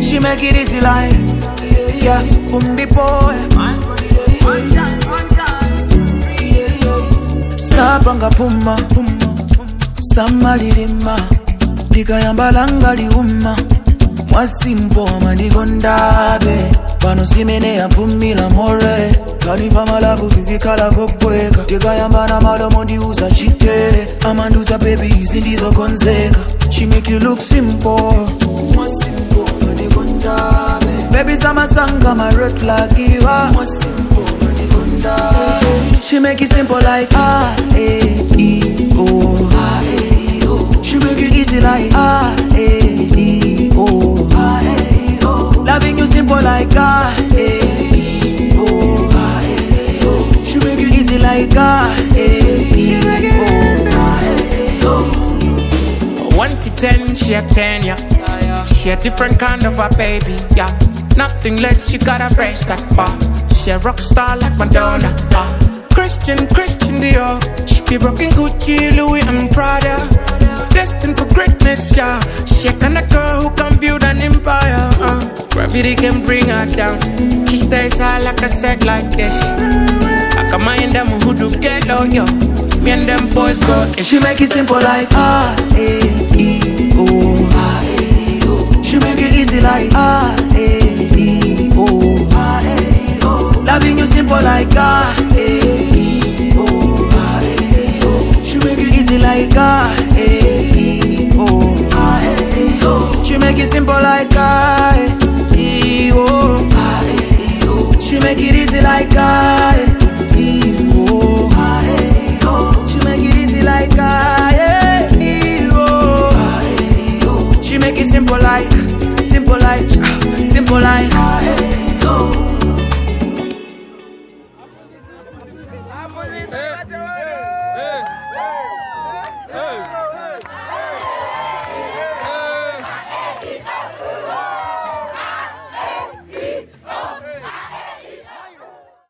She make it easy like, yeah, from the boy. Sapanga puma, samalirima, dikayambalanga liuma, mwasimpo manigondabe, pano simene ya pumila more, kaniva malavu vivikala vobweka, dikayambana malomo ndiuza chitere, amanduza baby zindizo konzeka. She make you look simple, mwasimpo manigondabe, baby sama sanga my red flag giver, mwasimpo manigondabe. She make it simple like A-E-O. She make it easy like A-E-O. Loving you simple like A-E-O. She make it easy like A-E-O. 1 to 10, she a 10, yeah. She a different kind of a baby, yeah. Nothing less, she gotta raise that bar. She a rock star like Madonna, Christian Dior. She be rocking Gucci, Louis and Prada. Destined for greatness, yeah. She a kind of girl who can build an empire, Gravity can bring her down. She stays high like a set like this. I can mind them who do get low, yo. Me and them boys go. She make it simple like A-E-O. She make it easy like A-E-O. Loving you simple like A-E-O. She make it easy like A-E-O. She make it simple like A-E-O. She make it easy like A-E-O.